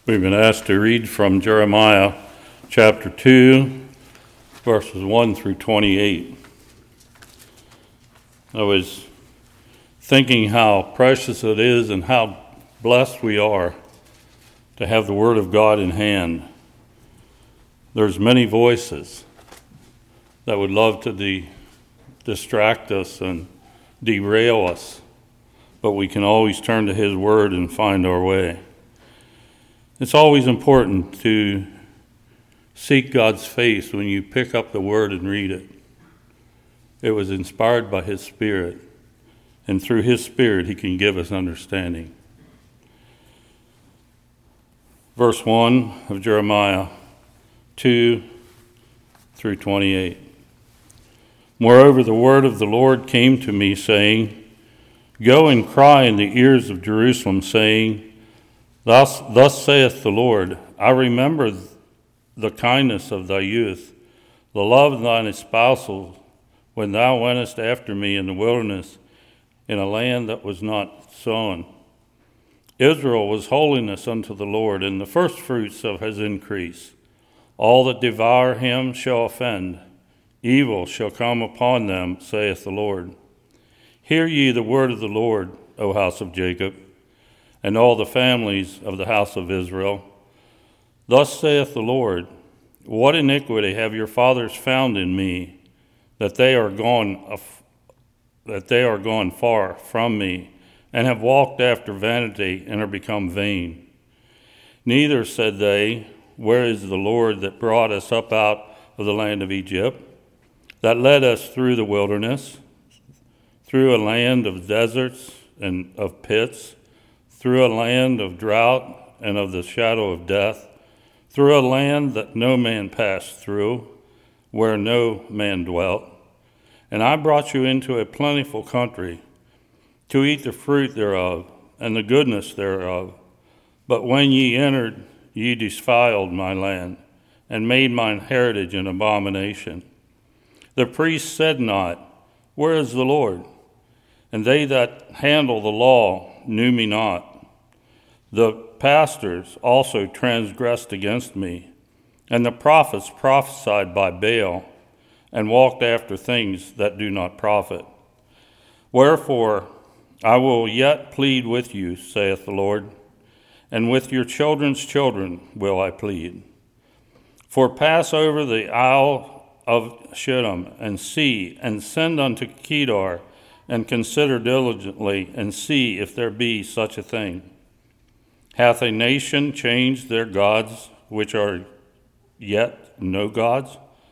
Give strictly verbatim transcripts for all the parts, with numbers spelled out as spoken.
We've been asked to read from Jeremiah chapter two, verses one through twenty-eight. I was thinking how precious it is and how blessed we are to have the Word of God in hand. There's many voices that would love to de- distract us and derail us, but we can always turn to His Word and find our way. It's always important to seek God's face when you pick up the Word and read it. It was inspired by His Spirit, and through His Spirit He can give us understanding. Verse one of Jeremiah two through twenty-eight. Moreover, the word of the Lord came to me, saying, Go and cry in the ears of Jerusalem, saying, Thus, thus saith the Lord, I remember the kindness of thy youth, the love of thine espousals, when thou wentest after me in the wilderness, in a land that was not sown. Israel was holiness unto the Lord, and the firstfruits of his increase. All that devour him shall offend. Evil shall come upon them, saith the Lord. Hear ye the word of the Lord, O house of Jacob, and all the families of the house of Israel. Thus saith the Lord, What iniquity have your fathers found in me, that they are gone, that they are gone far from me, and have walked after vanity, and are become vain? Neither said they, Where is the Lord that brought us up out of the land of Egypt, that led us through the wilderness, through a land of deserts and of pits, through a land of drought and of the shadow of death, through a land that no man passed through, where no man dwelt? And I brought you into a plentiful country, to eat the fruit thereof, and the goodness thereof. But when ye entered, ye defiled my land, and made mine heritage an abomination. The priests said not, Where is the Lord? And they that handle the law knew me not. The pastors also transgressed against me, and the prophets prophesied by Baal, and walked after things that do not profit. Wherefore I will yet plead with you, saith the Lord, and with your children's children will I plead. For pass over the isle of Shittim, and see, and send unto Kedar, and consider diligently, and see if there be such a thing. Hath a nation changed their gods, which are yet no gods?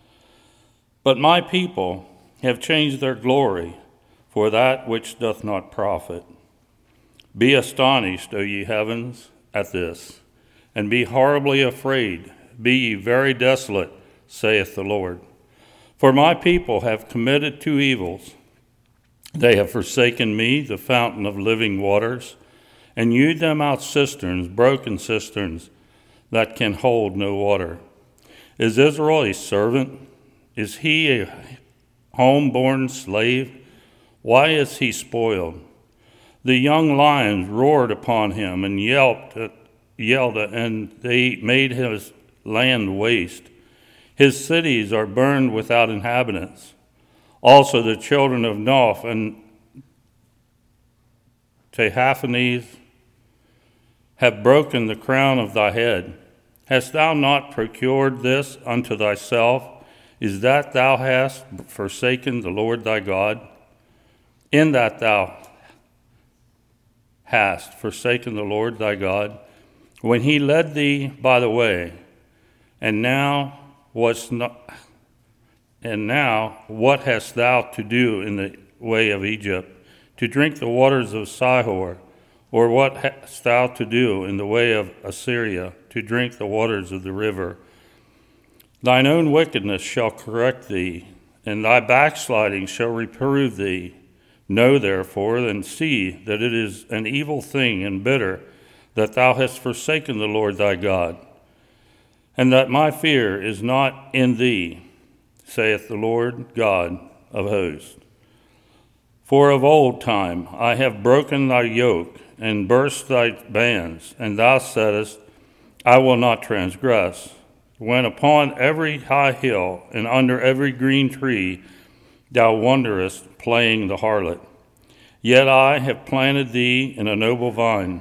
But my people have changed their glory for that which doth not profit. Be astonished, O ye heavens, at this, and be horribly afraid. Be ye very desolate, saith the Lord. For my people have committed two evils. They have forsaken me, the fountain of living waters, and hewed them out cisterns, broken cisterns, that can hold no water. Is Israel a servant? Is he a home-born slave? Why is he spoiled? The young lions roared upon him and yelped, yelled, and they made his land waste. His cities are burned without inhabitants. Also the children of Noph and Tahaphanes have broken the crown of thy head. Hast thou not procured this unto thyself? Is that thou hast forsaken the Lord thy God? In that thou hast forsaken the Lord thy God, when he led thee by the way, and now was not, and now what hast thou to do in the way of Egypt, to drink the waters of Sihor? Or what hast thou to do in the way of Assyria, to drink the waters of the river? Thine own wickedness shall correct thee, and thy backsliding shall reprove thee. Know therefore, and see that it is an evil thing and bitter, that thou hast forsaken the Lord thy God, and that my fear is not in thee, saith the Lord God of hosts. For of old time I have broken thy yoke, and burst thy bands, and thou saidst, I will not transgress. When upon every high hill and under every green tree thou wanderest, playing the harlot, yet I have planted thee in a noble vine.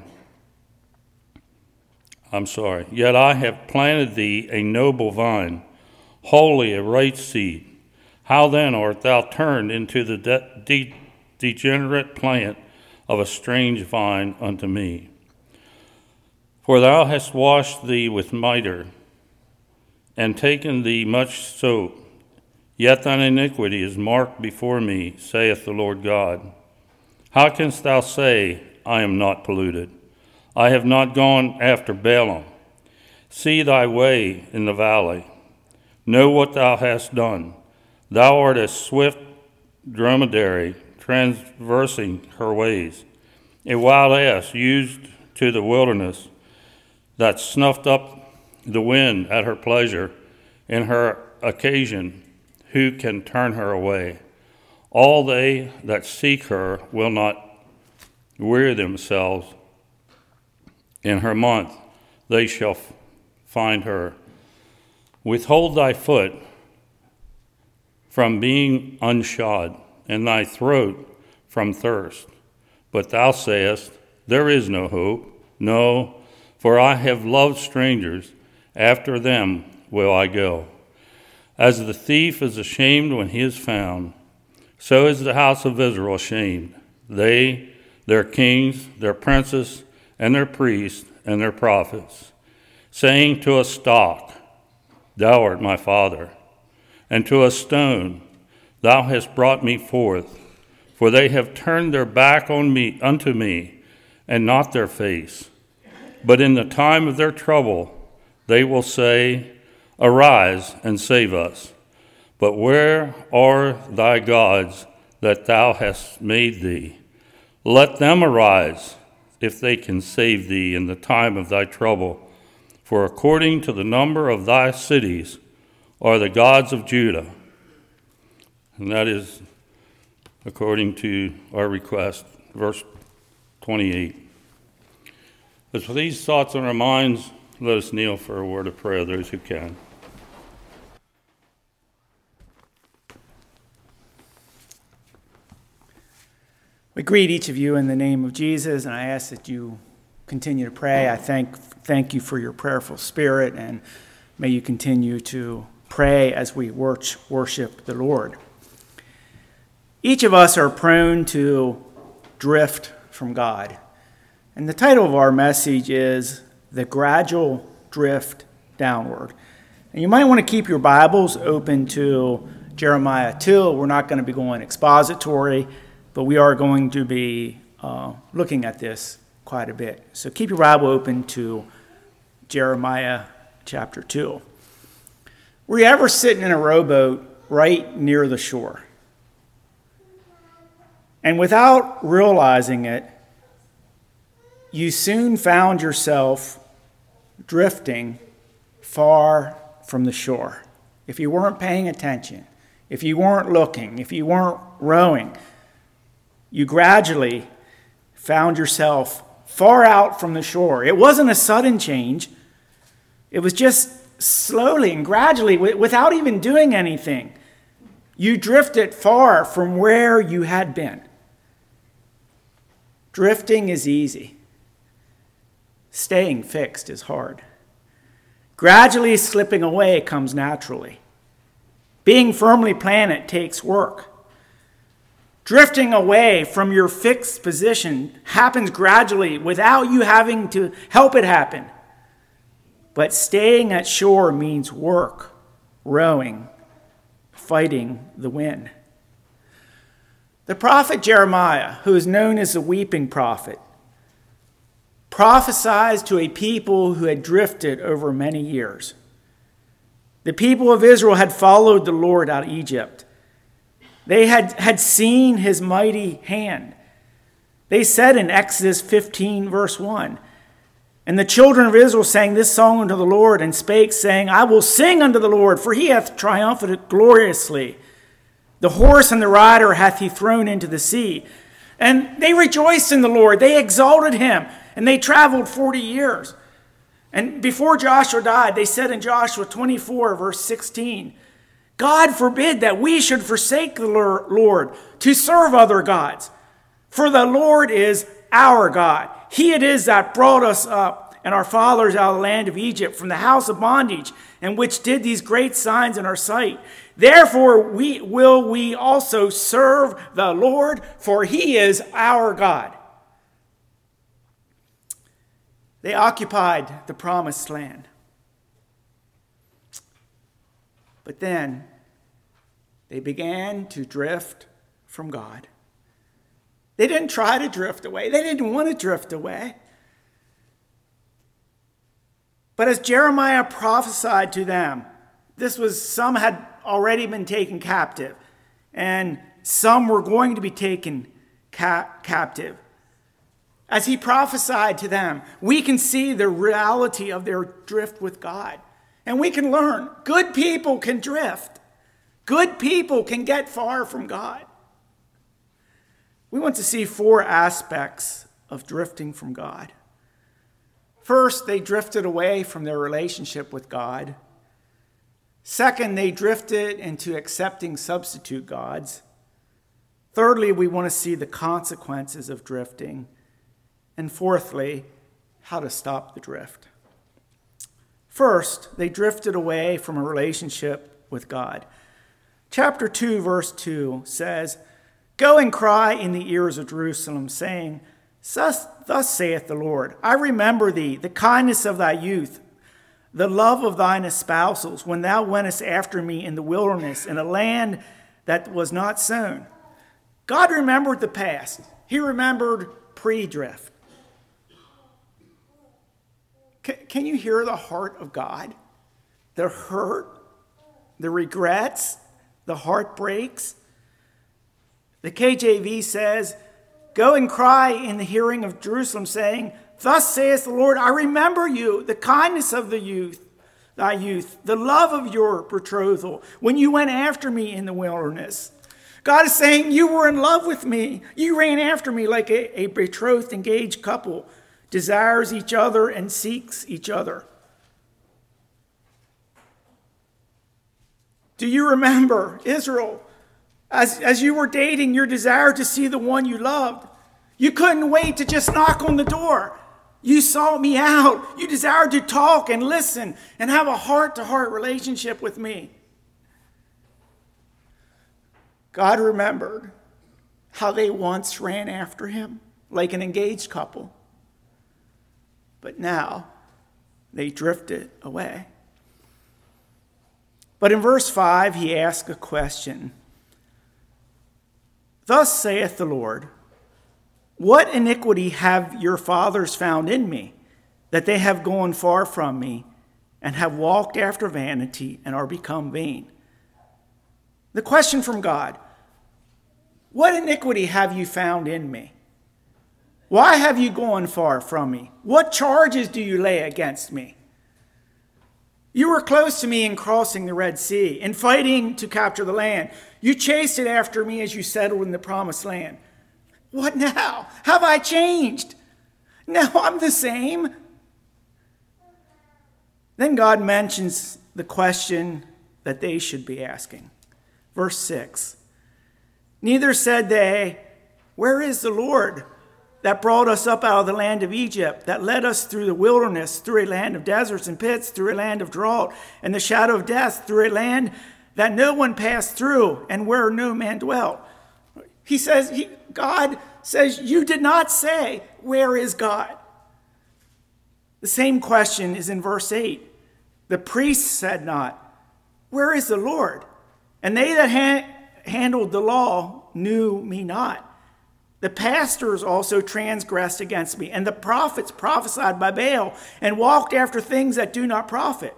I'm sorry. Yet I have planted thee a noble vine, wholly a right seed. How then art thou turned into the de- de- degenerate plant of a strange vine unto me? For thou hast washed thee with mitre, and taken thee much soap, yet thine iniquity is marked before me, saith the Lord God. How canst thou say, I am not polluted? I have not gone after Balaam. See thy way in the valley. Know what thou hast done. Thou art a swift dromedary, traversing her ways, a wild ass used to the wilderness, that snuffed up the wind at her pleasure, in her occasion, who can turn her away? All they that seek her will not weary themselves. In her month they shall f- find her. Withhold thy foot from being unshod, and thy throat from thirst. But thou sayest, there is no hope. No, for I have loved strangers, after them will I go. As the thief is ashamed when he is found, so is the house of Israel ashamed. They, their kings, their princes, and their priests, and their prophets, saying to a stock, thou art my father, and to a stone, thou hast brought me forth. For they have turned their back on me unto me, and not their face. But in the time of their trouble they will say, arise and save us. But where are thy gods that thou hast made thee? Let them arise, if they can save thee in the time of thy trouble. For according to the number of thy cities are the gods of Judah. And that is according to our request, verse twenty-eight. As for these thoughts on our minds, let us kneel for a word of prayer, those who can. We greet each of you in the name of Jesus, and I ask that you continue to pray. I thank thank you for your prayerful spirit, and may you continue to pray as we worship the Lord. Each of us are prone to drift from God. And the title of our message is The Gradual Drift Downward. And you might want to keep your Bibles open to Jeremiah two. We're not going to be going expository, but we are going to be uh, looking at this quite a bit. So keep your Bible open to Jeremiah chapter two. Were you ever sitting in a rowboat right near the shore? And without realizing it, you soon found yourself drifting far from the shore. If you weren't paying attention, if you weren't looking, if you weren't rowing, you gradually found yourself far out from the shore. It wasn't a sudden change. It was just slowly and gradually, without even doing anything. You drifted far from where you had been. Drifting is easy. Staying fixed is hard. Gradually slipping away comes naturally. Being firmly planted takes work. Drifting away from your fixed position happens gradually without you having to help it happen. But staying at shore means work, rowing, fighting the wind. The prophet Jeremiah, who is known as the weeping prophet, prophesied to a people who had drifted over many years. The people of Israel had followed the Lord out of Egypt. They had, had seen his mighty hand. They said in Exodus fifteen, verse one, and the children of Israel sang this song unto the Lord, and spake, saying, I will sing unto the Lord, for he hath triumphed gloriously. The horse and the rider hath he thrown into the sea. And they rejoiced in the Lord. They exalted him, and they traveled forty years. And before Joshua died, they said in Joshua twenty-four, verse sixteen, God forbid that we should forsake the Lord to serve other gods. For the Lord is our God. He it is that brought us up and our fathers out of the land of Egypt from the house of bondage, and which did these great signs in our sight. Therefore we will we also serve the Lord, for he is our God. They occupied the promised land. But then they began to drift from God. They didn't try to drift away. They didn't want to drift away. But as Jeremiah prophesied to them, this was, some had already been taken captive, and some were going to be taken ca- captive. As he prophesied to them, we can see the reality of their drift with God. And we can learn, good people can drift. Good people can get far from God. We want to see four aspects of drifting from God. First, they drifted away from their relationship with God. Second, they drifted into accepting substitute gods. Thirdly, we want to see the consequences of drifting. And fourthly, how to stop the drift. First, they drifted away from a relationship with God. Chapter two, verse two says, Go and cry in the ears of Jerusalem, saying, Thus, thus saith the Lord, I remember thee, the kindness of thy youth, the love of thine espousals, when thou wentest after me in the wilderness, in a land that was not sown. God remembered the past. He remembered pre-drift. Can you hear the heart of God? The hurt, the regrets, the heartbreaks. The K J V says, Go and cry in the hearing of Jerusalem, saying, Thus saith the Lord, I remember you, the kindness of the youth, thy youth, the love of your betrothal, when you went after me in the wilderness. God is saying, you were in love with me. You ran after me like a, a betrothed, engaged couple desires each other and seeks each other. Do you remember, Israel, as, as you were dating, your desire to see the one you loved? You couldn't wait to just knock on the door. You sought me out. You desired to talk and listen and have a heart-to-heart relationship with me. God remembered how they once ran after him like an engaged couple. But now they drifted away. But in verse five, he asks a question. Thus saith the Lord, What iniquity have your fathers found in me, that they have gone far from me, and have walked after vanity, and are become vain? The question from God, what iniquity have you found in me? Why have you gone far from me? What charges do you lay against me? You were close to me in crossing the Red Sea, in fighting to capture the land. You chased it after me as you settled in the promised land. What now? Have I changed? No, I'm the same. Then God mentions the question that they should be asking. Verse six. Neither said they, Where is the Lord that brought us up out of the land of Egypt, that led us through the wilderness, through a land of deserts and pits, through a land of drought and the shadow of death, through a land that no one passed through and where no man dwelt? He says, he, God says, you did not say, where is God? The same question is in verse eight. The priests said not, where is the Lord? And they that ha- handled the law knew me not. The pastors also transgressed against me, and the prophets prophesied by Baal, and walked after things that do not profit.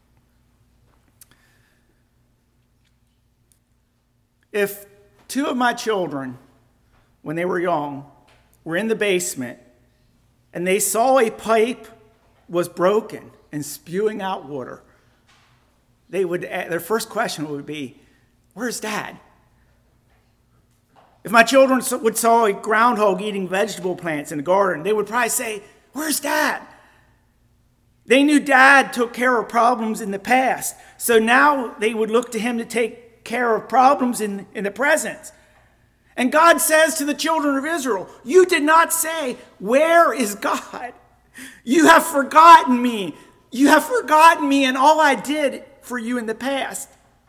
If two of my children, when they were young, were in the basement, and they saw a pipe was broken and spewing out water, they would, their first question would be, where's Dad? If my children would saw a groundhog eating vegetable plants in the garden, they would probably say, where's Dad? They knew Dad took care of problems in the past, so now they would look to him to take care of problems in, in the present. And God says to the children of Israel, you did not say, where is God? You have forgotten me. You have forgotten me and all I did for you in the past.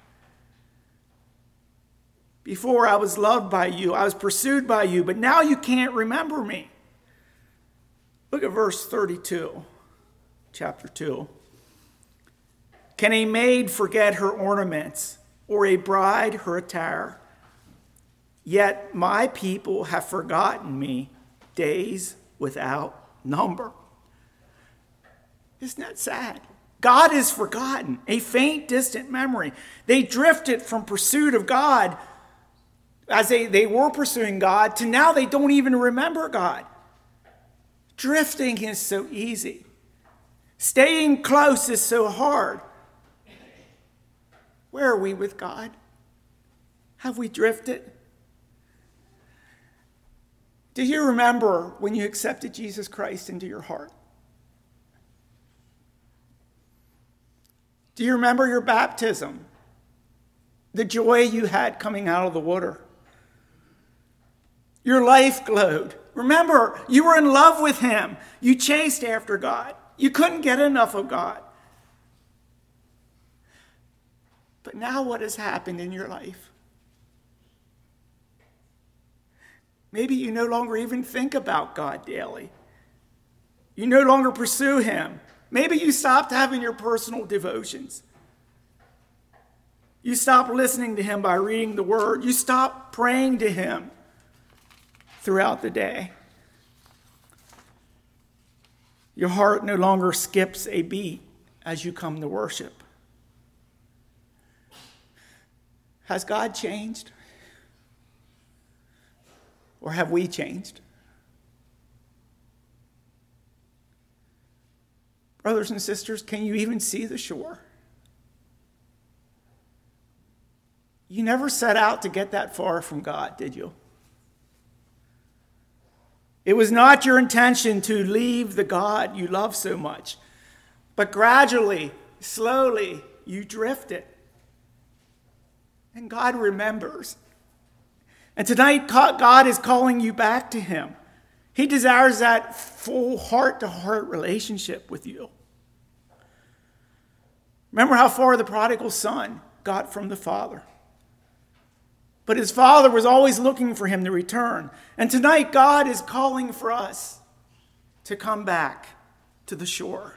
Before I was loved by you, I was pursued by you, but now you can't remember me. Look at verse thirty-two, chapter two. Can a maid forget her ornaments, or a bride her attire? Yet my people have forgotten me days without number. Isn't that sad? God is forgotten, a faint, distant memory. They drifted from pursuit of God as they, they were pursuing God to now they don't even remember God. Drifting is so easy. Staying close is so hard. Where are we with God? Have we drifted? Do you remember when you accepted Jesus Christ into your heart? Do you remember your baptism? The joy you had coming out of the water? Your life glowed. Remember, you were in love with him. You chased after God. You couldn't get enough of God. But now what has happened in your life? Maybe you no longer even think about God daily. You no longer pursue him. Maybe you stopped having your personal devotions. You stopped listening to him by reading the word. You stopped praying to him throughout the day. Your heart no longer skips a beat as you come to worship. Has God changed? Or have we changed? Brothers and sisters, can you even see the shore? You never set out to get that far from God, did you? It was not your intention to leave the God you love so much, but gradually, slowly, you drifted. And God remembers. And tonight, God is calling you back to him. He desires that full heart-to-heart relationship with you. Remember how far the prodigal son got from the father. But his father was always looking for him to return. And tonight, God is calling for us to come back to the shore.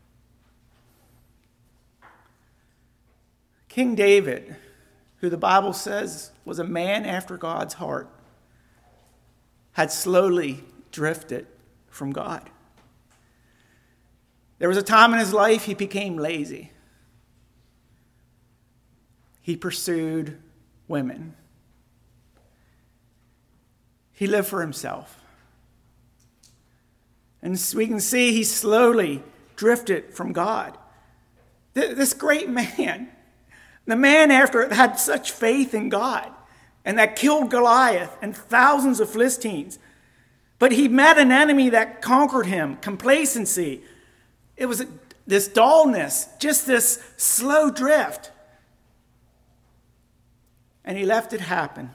King David, who the Bible says was a man after God's heart, had slowly drifted from God. There was a time in his life he became lazy. He pursued women. He lived for himself. And as we can see, he slowly drifted from God. This great man, the man after had such faith in God, and that killed Goliath and thousands of Philistines. But he met an enemy that conquered him, complacency. It was this dullness, just this slow drift. And he left it happen.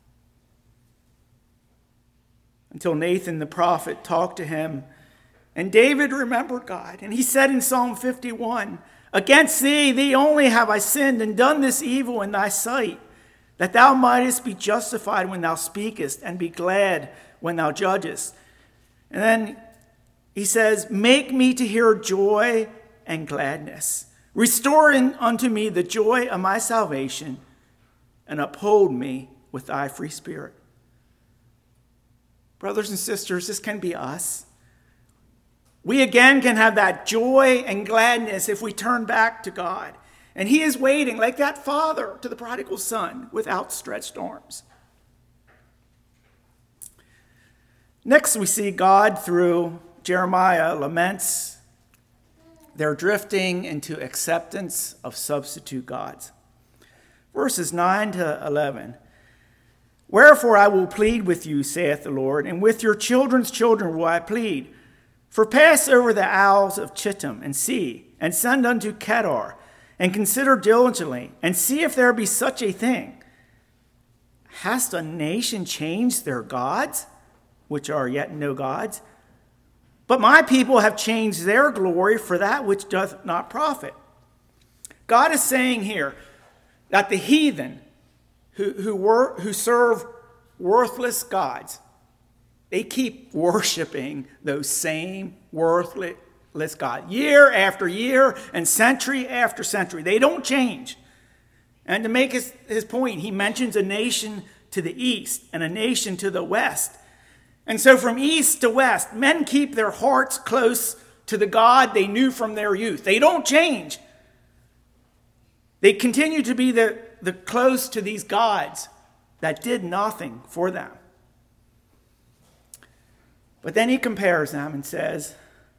Until Nathan the prophet talked to him. And David remembered God. And he said in Psalm fifty-one, against thee, thee only have I sinned and done this evil in thy sight, that thou mightest be justified when thou speakest and be glad when thou judgest. And then he says, make me to hear joy and gladness. Restore in, unto me the joy of my salvation and uphold me with thy free spirit. Brothers and sisters, this can be us. We again can have that joy and gladness if we turn back to God. And he is waiting like that father to the prodigal son with outstretched arms. Next, we see God through Jeremiah laments their drifting into acceptance of substitute gods. Verses nine to eleven. Wherefore I will plead with you, saith the Lord, and with your children's children will I plead. For pass over the isles of Chittim and see, and send unto Kedar, and consider diligently, and see if there be such a thing. Hast a nation changed their gods, which are yet no gods? But my people have changed their glory for that which doth not profit. God is saying here that the heathen who, who, were, who serve worthless gods, they keep worshiping those same worthless gods year after year and century after century. They don't change. And to make his, his point, he mentions a nation to the east and a nation to the west. And so from east to west, men keep their hearts close to the God they knew from their youth. They don't change. They continue to be the, the close to these gods that did nothing for them. But then he compares them and says,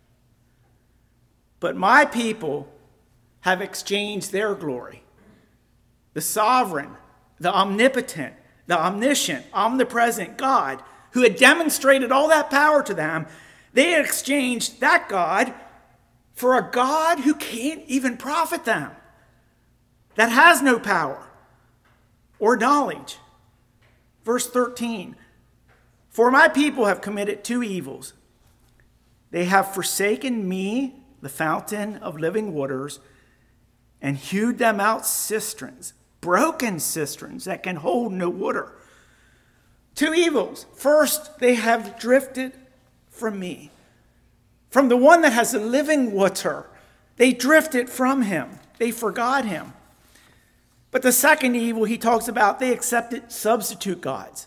but my people have exchanged their glory. The sovereign, the omnipotent, the omniscient, omnipresent God who had demonstrated all that power to them, they had exchanged that God for a God who can't even profit them, that has no power or knowledge. Verse thirteen, for my people have committed two evils. They have forsaken me, the fountain of living waters, and hewed them out cisterns, broken cisterns that can hold no water. Two evils. First, they have drifted from me. From the one that has the living water. They drifted from him. They forgot him. But the second evil he talks about, they accepted substitute gods.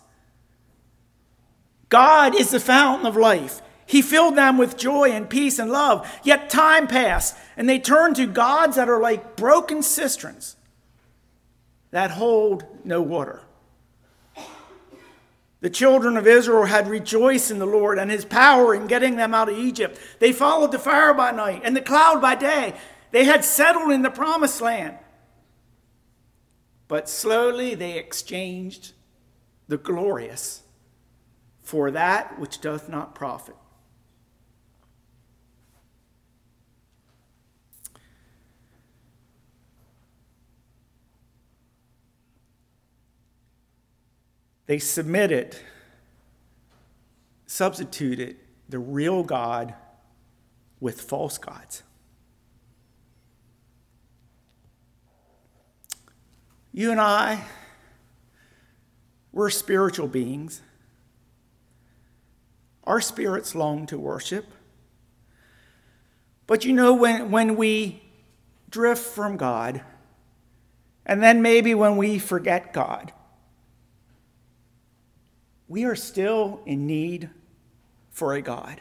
God is the fountain of life. He filled them with joy and peace and love. Yet time passed, and they turned to gods that are like broken cisterns that hold no water. The children of Israel had rejoiced in the Lord and his power in getting them out of Egypt. They followed the fire by night and the cloud by day. They had settled in the promised land. But slowly they exchanged the glorious for that which doth not profit. They submitted, substituted the real God with false gods. You and I, we're spiritual beings. Our spirits long to worship. But you know, when, when we drift from God, and then maybe when we forget God, we are still in need for a God.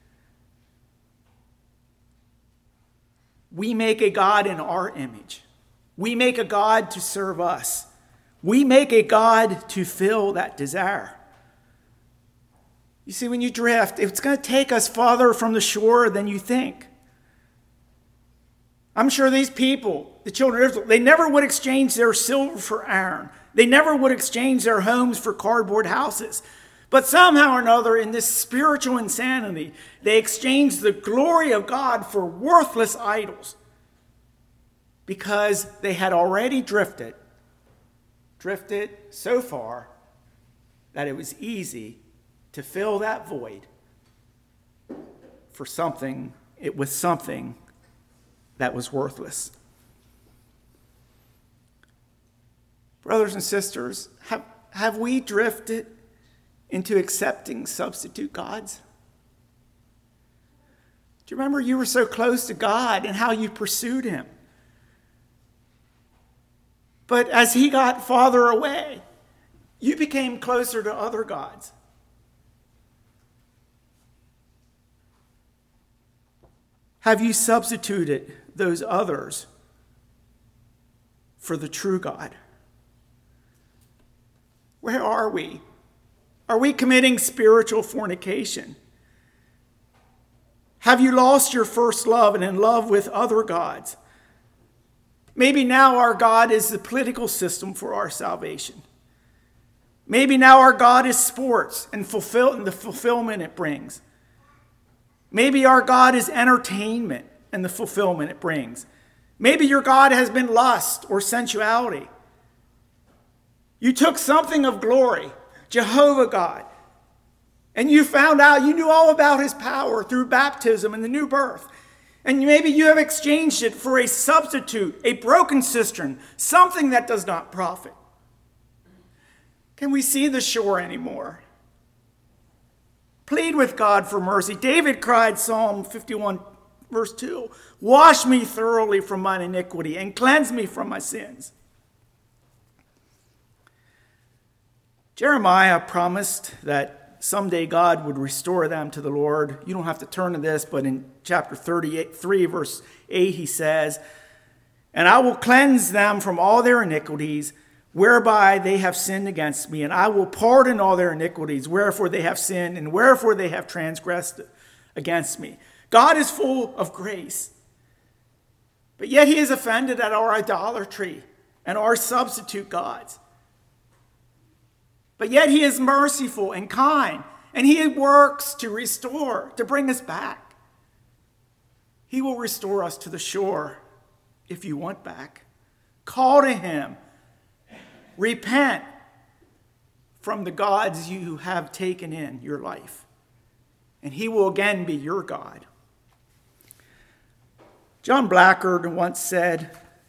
We make a God in our image. We make a God to serve us. We make a God to fill that desire. You see, when you drift, it's going to take us farther from the shore than you think. I'm sure these people, the children of Israel, they never would exchange their silver for iron. They never would exchange their homes for cardboard houses. But somehow or another, in this spiritual insanity, they exchanged the glory of God for worthless idols because they had already drifted, drifted so far that it was easy to fill that void for something, it was something that was worthless. Brothers and sisters, have, have we drifted into accepting substitute gods? Do you remember you were so close to God and how you pursued him? But as he got farther away, you became closer to other gods. Have you substituted those others for the true God? Where are we? Are we committing spiritual fornication? Have you lost your first love and in love with other gods? Maybe now our God is the political system for our salvation. Maybe now our God is sports and fulfill and the fulfillment it brings. Maybe our God is entertainment and the fulfillment it brings. Maybe your God has been lust or sensuality. You took something of glory, Jehovah God, and you found out you knew all about his power through baptism and the new birth. And maybe you have exchanged it for a substitute, a broken cistern, something that does not profit. Can we see the shore anymore? Plead with God for mercy. David cried, Psalm fifty-one, verse two, wash me thoroughly from mine iniquity and cleanse me from my sins. Jeremiah promised that someday God would restore them to the Lord. You don't have to turn to this, but in chapter thirty-three, verse eight, he says, and I will cleanse them from all their iniquities, whereby they have sinned against me, and I will pardon all their iniquities, wherefore they have sinned, and wherefore they have transgressed against me. God is full of grace, but yet he is offended at our idolatry and our substitute gods. But yet he is merciful and kind, and he works to restore, to bring us back. He will restore us to the shore if you want back. Call to him. Repent from the gods you have taken in your life, and he will again be your God. John Blackard once said,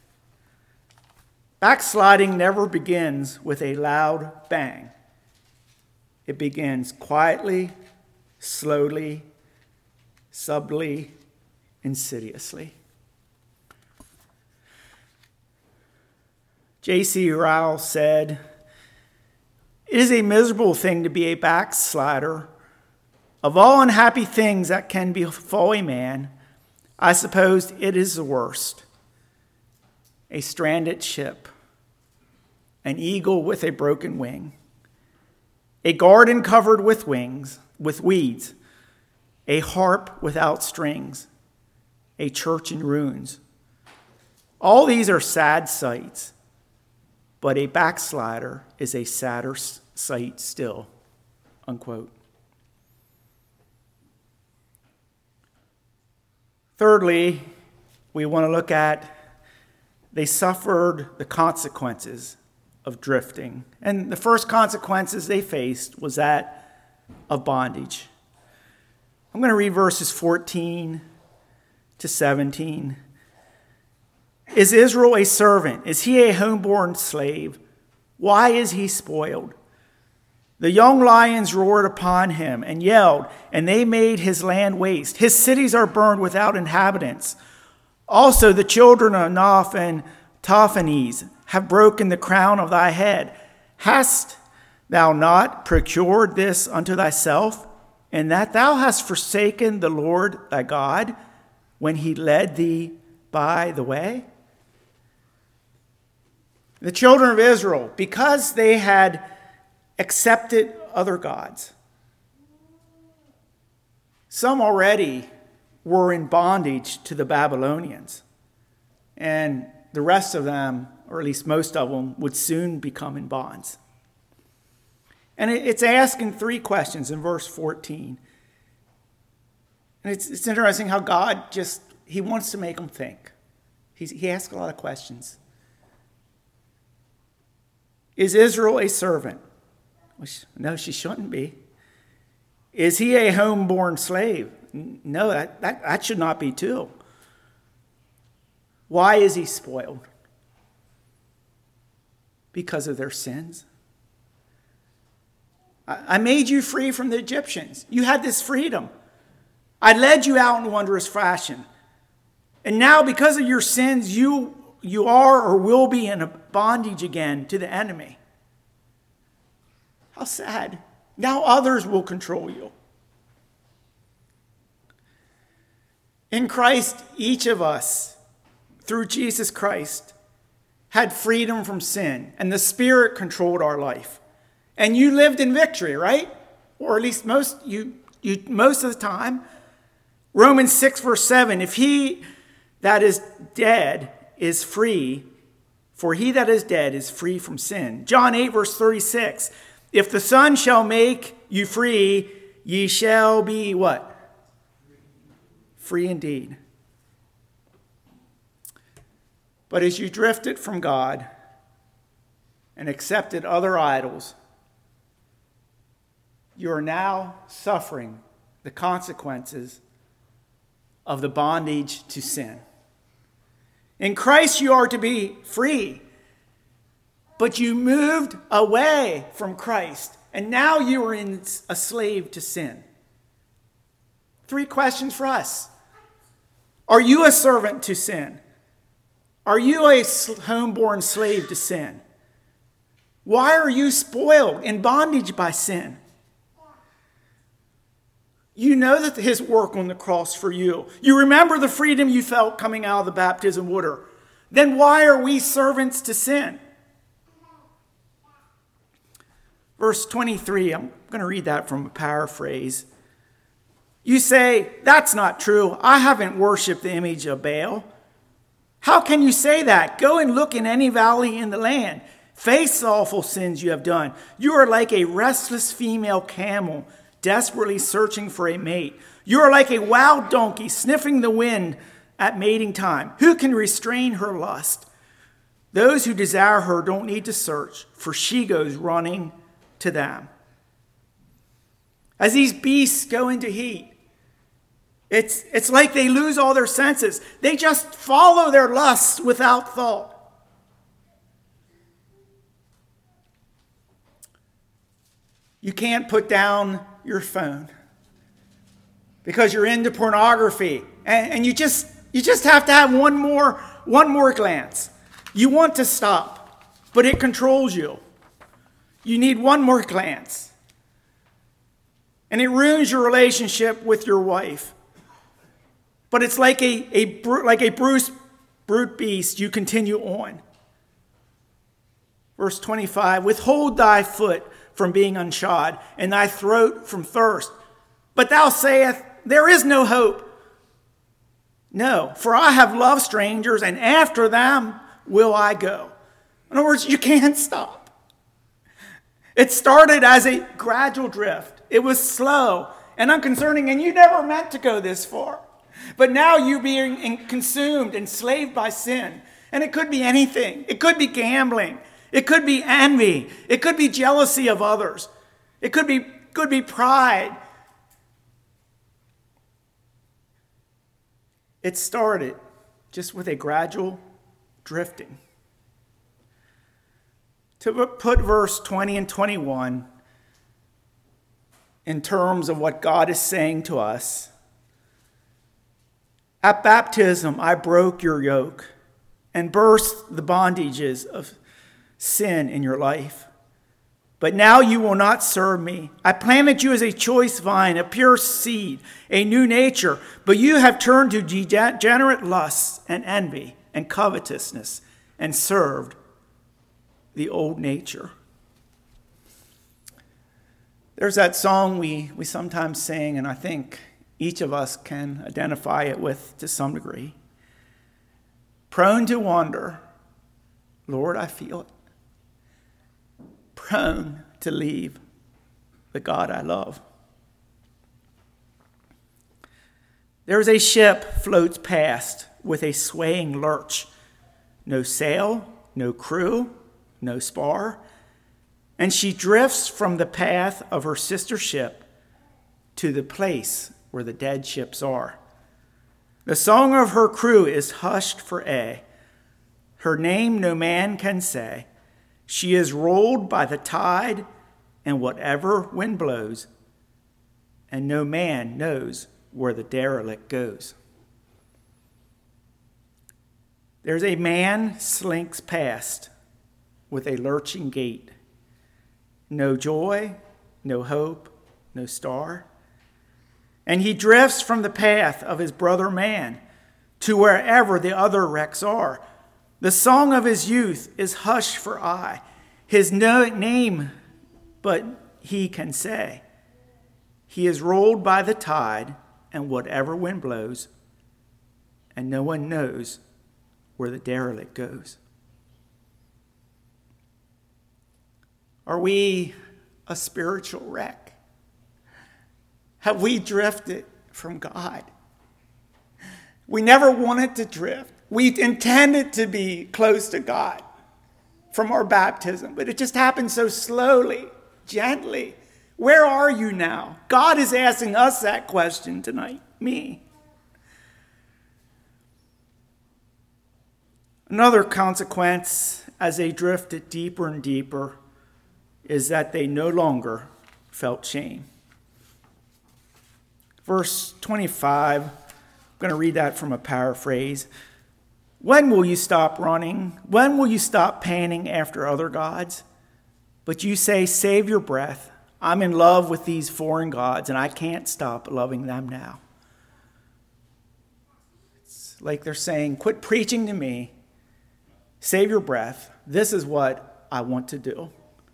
backsliding never begins with a loud bang. It begins quietly, slowly, subtly, insidiously. J C Ryle said, it is a miserable thing to be a backslider. Of all unhappy things that can befall a man, I suppose it is the worst. A stranded ship, an eagle with a broken wing, a garden covered with wings, with weeds, a harp without strings, a church in ruins. All these are sad sights, but a backslider is a sadder sight still, unquote. Thirdly, we want to look at they suffered the consequences of drifting. And the first consequences they faced was that of bondage. I'm going to read verses fourteen to seventeen. Is Israel a servant? Is he a homeborn slave? Why is he spoiled? The young lions roared upon him and yelled, and they made his land waste. His cities are burned without inhabitants. Also the children of Naph and Taphanes have broken the crown of thy head. Hast thou not procured this unto thyself, and that thou hast forsaken the Lord thy God when he led thee by the way? The children of Israel, because they had accepted other gods, some already were in bondage to the Babylonians, and the rest of them, or at least most of them, would soon become in bonds. And it's asking three questions in verse fourteen. And it's, it's interesting how God just, he wants to make them think. He's, he asks a lot of questions. Is Israel a servant? Which, no, she shouldn't be. Is he a homeborn slave? No, that, that, that should not be too. Why is he spoiled? Because of their sins. I, I made you free from the Egyptians. You had this freedom. I led you out in wondrous fashion. And now because of your sins, you, you are or will be in a bondage again to the enemy. How sad. Now others will control you. In Christ, each of us, through Jesus Christ, had freedom from sin, and the Spirit controlled our life. And you lived in victory, right? Or at least most you, you most of the time. Romans six, verse seven, if he that is dead is free, for he that is dead is free from sin. John eight, verse thirty-six, if the Son shall make you free, ye shall be what? free indeed. But as you drifted from God and accepted other idols, you are now suffering the consequences of the bondage to sin. In Christ you are to be free, but you moved away from Christ, and now you are in a slave to sin. Three questions for us. Are you a servant to sin? Are you a homeborn slave to sin? Why are you spoiled in bondage by sin? You know that his work on the cross for you. You remember the freedom you felt coming out of the baptism water. Then why are we servants to sin? Verse twenty-three, I'm going to read that from a paraphrase. You say, that's not true. I haven't worshipped the image of Baal. How can you say that? Go and look in any valley in the land. Face the awful sins you have done. You are like a restless female camel, desperately searching for a mate. You are like a wild donkey sniffing the wind at mating time. Who can restrain her lust? Those who desire her don't need to search, for she goes running to them. As these beasts go into heat, it's, it's like they lose all their senses. They just follow their lusts without thought. You can't put down your phone because you're into pornography, and, and you just you just have to have one more one more glance. You want to stop, but it controls you. You need one more glance, and it ruins your relationship with your wife. But it's like a, a like a Bruce brute beast. You continue on. Verse twenty-five: withhold thy foot from being unshod, and thy throat from thirst. But thou sayest, there is no hope. No, for I have loved strangers, and after them will I go. In other words, you can't stop. It started as a gradual drift. It was slow and unconcerning, and you never meant to go this far. But now you're being consumed, enslaved by sin. And it could be anything. It could be gambling. It could be envy. It could be jealousy of others. It could be, could be pride. It started just with a gradual drifting. To put verse twenty and twenty-one in terms of what God is saying to us, at baptism I broke your yoke and burst the bondages of sin in your life. But now you will not serve me. I planted you as a choice vine, a pure seed, a new nature, but you have turned to degenerate lusts and envy and covetousness and served the old nature. There's that song we, we sometimes sing, and I think each of us can identify it with to some degree. Prone to wander, Lord, I feel it. Prone to leave the God I love. There's a ship floats past with a swaying lurch. No sail, no crew, no spar. And she drifts from the path of her sister ship to the place where the dead ships are. The song of her crew is hushed for aye. Her name no man can say. She is rolled by the tide and whatever wind blows, and no man knows where the derelict goes. There's a man slinks past with a lurching gait. No joy, no hope, no star. And he drifts from the path of his brother man to wherever the other wrecks are. The song of his youth is hushed for aye. His no name but he can say. He is rolled by the tide and whatever wind blows, and no one knows where the derelict goes. Are we a spiritual wreck? Have we drifted from God? We never wanted to drift. We intended to be close to God from our baptism, but it just happened so slowly, gently. Where are you now? God is asking us that question tonight, me. Another consequence as they drifted deeper and deeper is that they no longer felt shame. Verse twenty-five, I'm going to read that from a paraphrase. When will you stop running? When will you stop panting after other gods? But you say, save your breath. I'm in love with these foreign gods, and I can't stop loving them now. It's like they're saying, quit preaching to me. Save your breath. This is what I want to do.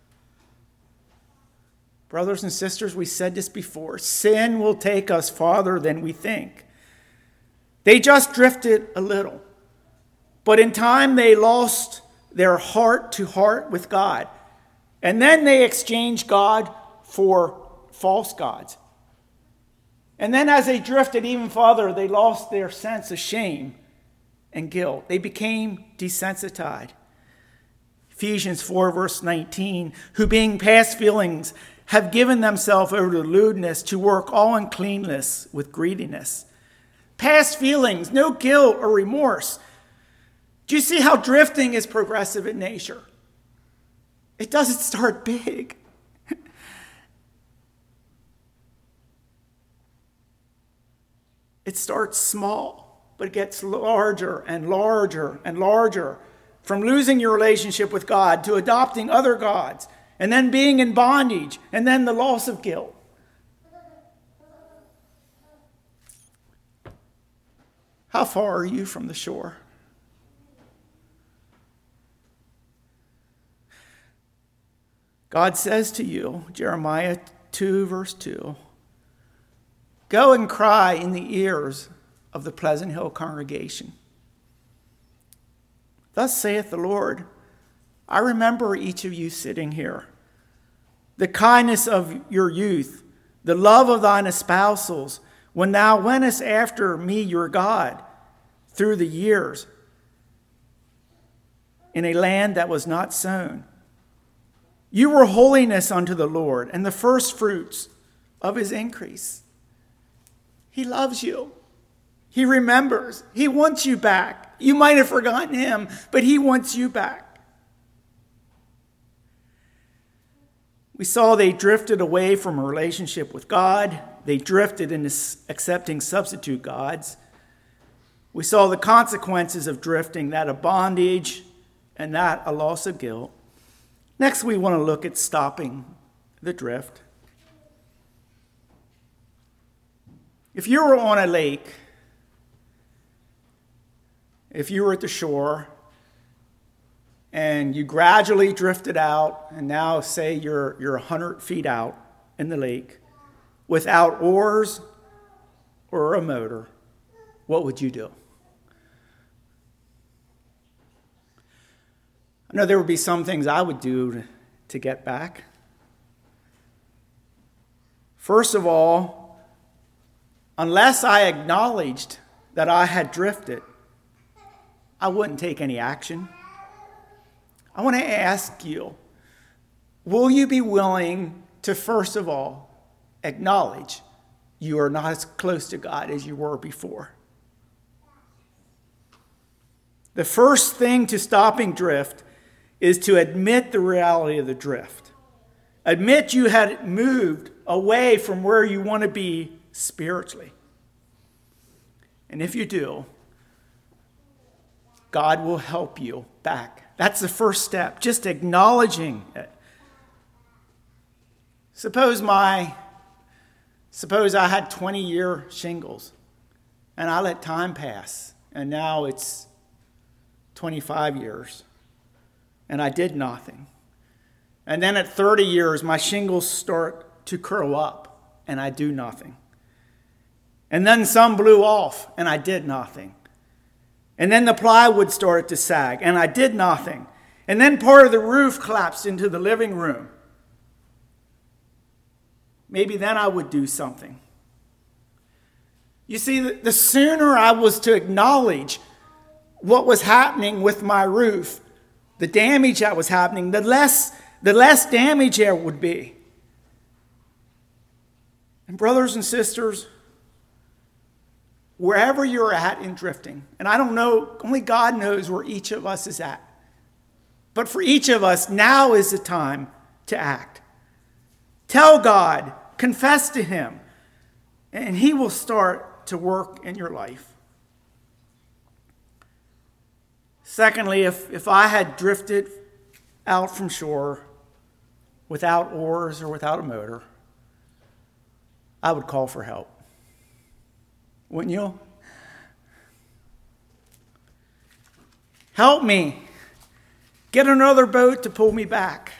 Brothers and sisters, we said this before. Sin will take us farther than we think. They just drifted a little. But in time, they lost their heart to heart with God. And then they exchanged God for false gods. And then as they drifted even farther, they lost their sense of shame and guilt. They became desensitized. Ephesians four, verse nineteen, who being past feelings have given themselves over to lewdness, to work all uncleanness with greediness. Past feelings, no guilt or remorse. Do you see how drifting is progressive in nature? It doesn't start big. It starts small, but it gets larger and larger and larger. From losing your relationship with God to adopting other gods, and then being in bondage, and then the loss of guilt. How far are you from the shore? God says to you, Jeremiah two, verse two, go and cry in the ears of the Pleasant Hill congregation. Thus saith the Lord, I remember each of you sitting here, the kindness of your youth, the love of thine espousals, when thou wentest after me, your God, through the years, in a land that was not sown. You were holiness unto the Lord, and the first fruits of his increase. He loves you. He remembers. He wants you back. You might have forgotten him, but he wants you back. We saw they drifted away from a relationship with God. They drifted into accepting substitute gods. We saw the consequences of drifting, that of bondage and that a loss of guilt. Next, we want to look at stopping the drift. If you were on a lake, if you were at the shore, and you gradually drifted out, and now say you're you're one hundred feet out in the lake, without oars or a motor, what would you do? I know there would be some things I would do to, to get back. First of all, unless I acknowledged that I had drifted, I wouldn't take any action. I want to ask you, will you be willing to, first of all, acknowledge you are not as close to God as you were before? The first thing to stopping drift is to admit the reality of the drift. Admit you had moved away from where you want to be spiritually. And if you do, God will help you back. That's the first step, just acknowledging it. Suppose my, suppose I had twenty-year shingles, and I let time pass, and now it's twenty-five years. And I did nothing. And then at thirty years, my shingles start to curl up, and I do nothing. And then some blew off, and I did nothing. And then the plywood started to sag, and I did nothing. And then part of the roof collapsed into the living room. Maybe then I would do something. You see, the sooner I was to acknowledge what was happening with my roof, the damage that was happening, the less, the less damage there would be. And brothers and sisters, wherever you're at in drifting, and I don't know, only God knows where each of us is at. But for each of us, now is the time to act. Tell God, confess to him, and he will start to work in your life. Secondly, if, if I had drifted out from shore without oars or without a motor, I would call for help. Wouldn't you? Help me. Get another boat to pull me back.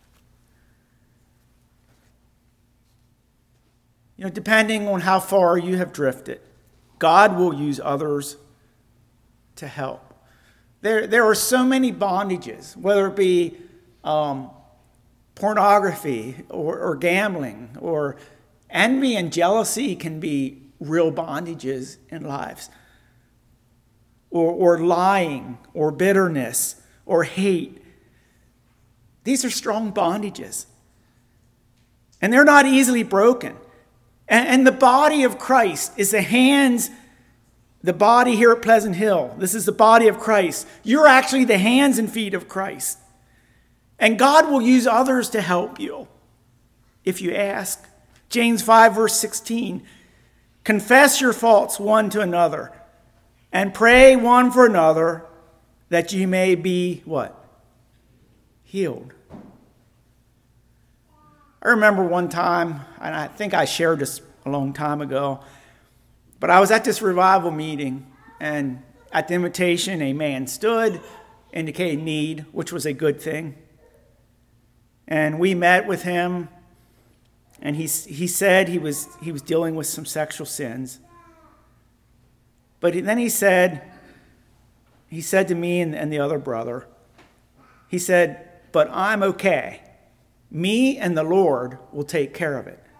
You know, depending on how far you have drifted, God will use others to help. There, there are so many bondages, whether it be um, pornography or, or gambling, or envy and jealousy can be real bondages in lives, or, or lying, or bitterness, or hate. These are strong bondages, and they're not easily broken. And, and the body of Christ is the hands. The body here at Pleasant Hill, this is the body of Christ. You're actually the hands and feet of Christ. And God will use others to help you if you ask. James five, verse sixteen, confess your faults one to another and pray one for another that you may be what? Healed. I remember one time, and I think I shared this a long time ago, but I was at this revival meeting, and at the invitation, a man stood, indicating need, which was a good thing. And we met with him, and he he said he was he was dealing with some sexual sins. But then he said, he said to me and, and the other brother, he said, "But I'm okay. Me and the Lord will take care of it."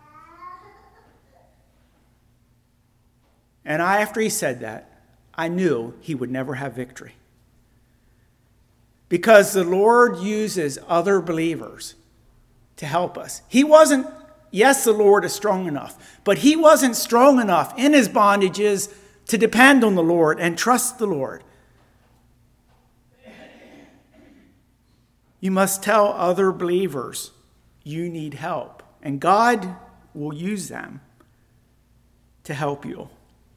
And I, after he said that, I knew he would never have victory. Because the Lord uses other believers to help us. He wasn't, yes, the Lord is strong enough, but he wasn't strong enough in his bondages to depend on the Lord and trust the Lord. You must tell other believers you need help, and God will use them to help you.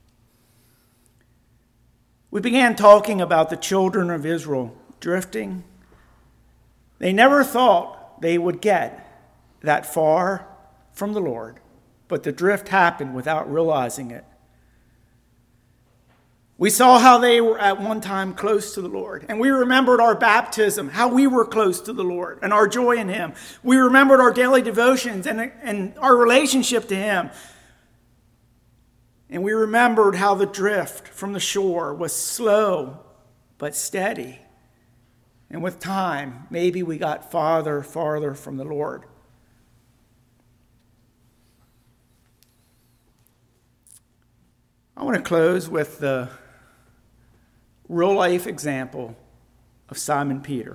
We began talking about the children of Israel drifting. They never thought they would get that far from the Lord, but the drift happened without realizing it. We saw how they were at one time close to the Lord, and we remembered our baptism, how we were close to the Lord and our joy in him. We remembered our daily devotions and, and our relationship to him. And we remembered how the drift from the shore was slow but steady. And with time, maybe we got farther, farther from the Lord. I want to close with the real-life example of Simon Peter.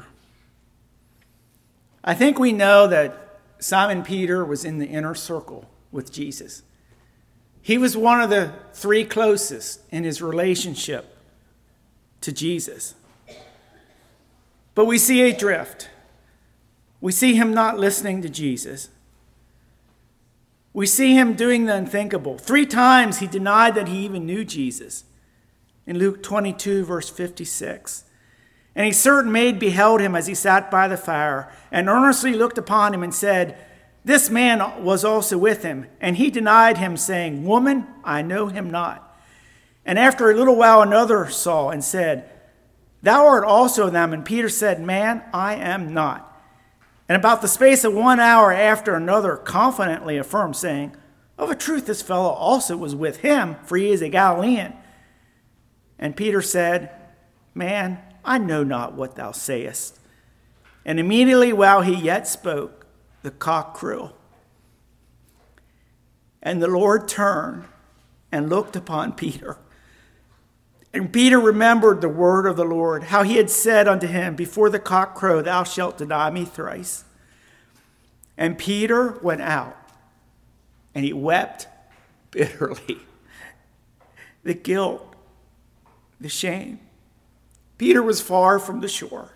I think we know that Simon Peter was in the inner circle with Jesus. He was one of the three closest in his relationship to Jesus. But we see a drift. We see him not listening to Jesus. We see him doing the unthinkable. Three times he denied that he even knew Jesus. In Luke twenty-two, verse fifty-six. And a certain maid beheld him as he sat by the fire, and earnestly looked upon him and said, "This man was also with him." And he denied him, saying, "Woman, I know him not." And after a little while another saw and said, "Thou art also of them." And Peter said, "Man, I am not." And about the space of one hour after, another confidently affirmed, saying, "Of a truth this fellow also was with him, for he is a Galilean." And Peter said, "Man, I know not what thou sayest." And immediately while he yet spoke, the cock crew. And the Lord turned and looked upon Peter. And Peter remembered the word of the Lord, how he had said unto him, Before the cock crow, thou shalt deny me thrice. And Peter went out, and he wept bitterly. The guilt, the shame. Peter was far from the shore.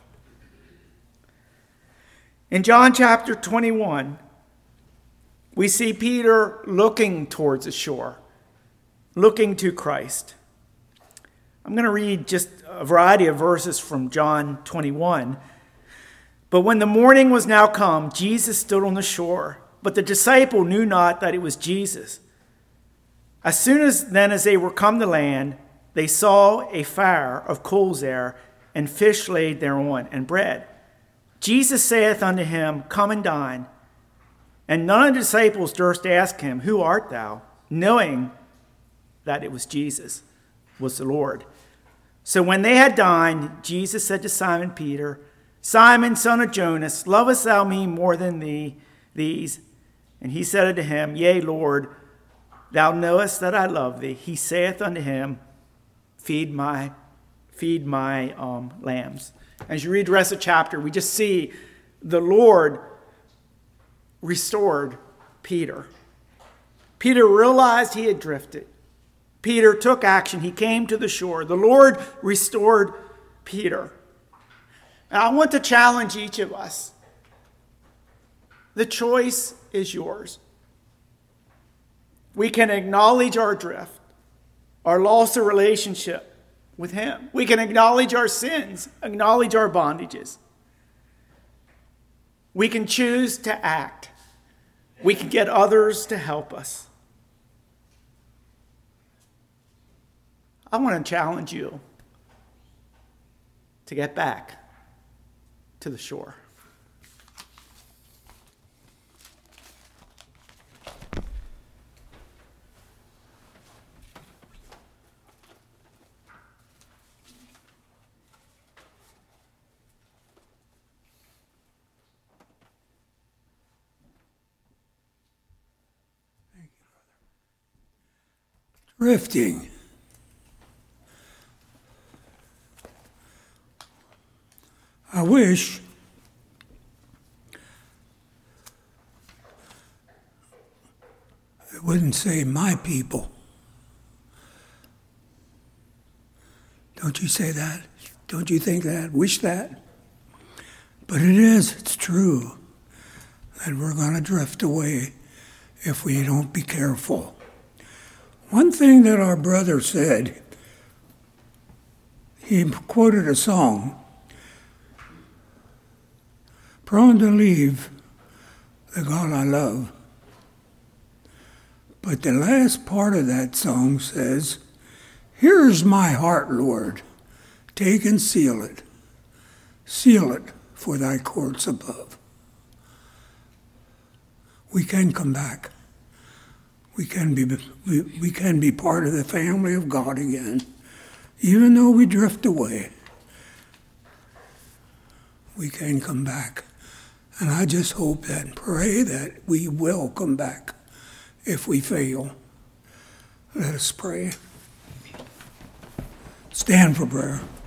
In John chapter twenty-one, we see Peter looking towards the shore, looking to Christ. I'm going to read just a variety of verses from John twenty-one. But when the morning was now come, Jesus stood on the shore, but the disciple knew not that it was Jesus. As soon as then as they were come to land, they saw a fire of coals there, and fish laid thereon, and bread. Jesus saith unto him, Come and dine. And none of the disciples durst ask him, Who art thou? Knowing that it was Jesus, was the Lord. So when they had dined, Jesus said to Simon Peter, Simon, son of Jonas, lovest thou me more than thee, these? And he said unto him, Yea, Lord, thou knowest that I love thee. He saith unto him, Feed my, feed my um, lambs. As you read the rest of the chapter, we just see the Lord restored Peter. Peter realized he had drifted. Peter took action. He came to the shore. The Lord restored Peter. And I want to challenge each of us. The choice is yours. We can acknowledge our drift, our loss of relationship with him. We can acknowledge our sins, acknowledge our bondages. We can choose to act. We can get others to help us. I want to challenge you to get back to the shore. Drifting. I wish it wouldn't say my people. Don't you say that? Don't you think that? Wish that? But it is, it's true that we're going to drift away if we don't be careful. One thing that our brother said, he quoted a song, prone to leave the God I love. But the last part of that song says, Here's my heart, Lord, take and seal it. Seal it for thy courts above. We can come back. We can be we, we can be part of the family of God again. Even though we drift away, we can come back. And I just hope that and pray that we will come back if we fail. Let us pray. Stand for prayer.